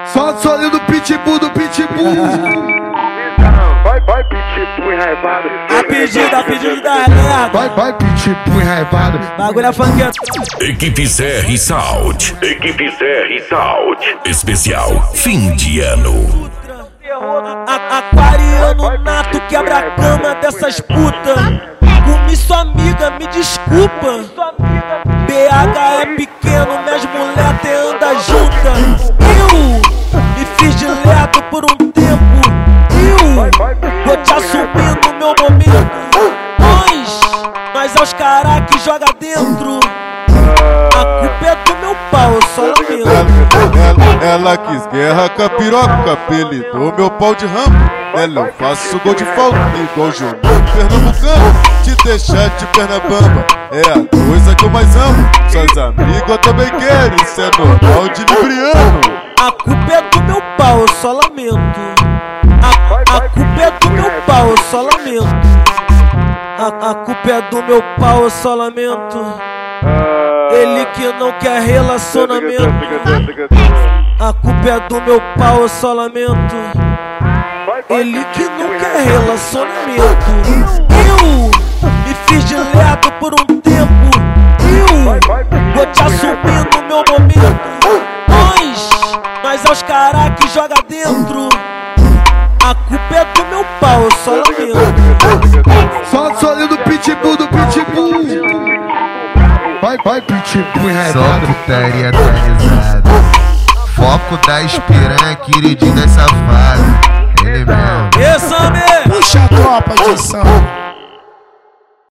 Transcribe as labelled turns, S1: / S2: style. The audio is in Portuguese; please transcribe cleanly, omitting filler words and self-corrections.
S1: Só o solinho do pitbull, do pitbull.
S2: Vai, pitbull enraivado.
S3: A pedido da galera.
S1: Vai, pitbull enraivado.
S3: Bagulho é funkeiro.
S4: Equipe CR Sound. Equipe CR Sound. Especial fim de ano.
S3: Aquariano nato, quebra a cama dessas putas. Comi sua amiga, me desculpa. BH é pequeno, minhas mulheres anda juntas. Eu me fiz de lerdo por um tempo. Eu vou te assumir no meu momento. Nós é os caras que joga dentro. A culpa é do meu pau, eu só lamento.
S5: Ela quis guerra com a piroca, apelidou meu pau de ramo. Ela eu faço gol de falta, igual Júnior pernambucano. Te deixar de perna bamba é a coisa que eu mais amo. Suas amigas também querem, isso é normal de libriano.
S3: A culpa é do meu pau, eu só lamento. A culpa é do meu pau, eu só lamento. A culpa é do meu pau, eu só lamento. Ele que não quer relacionamento. A culpa é do meu pau, eu só lamento. Ele que não quer relacionamento. Eu me fiz de lerdo por um tempo. Eu vou te assumir no meu momento. Nós é os caras que joga dentro. A culpa é do meu pau, eu só lamento.
S1: Só o solinho do pitbull, do pitbull. Vai, pitbull enraivado.
S6: Só putaria atualizada. Foco da espiranha, queridinha safada. Ele mesmo.
S3: Esse homem.
S7: Puxa a tropa de São.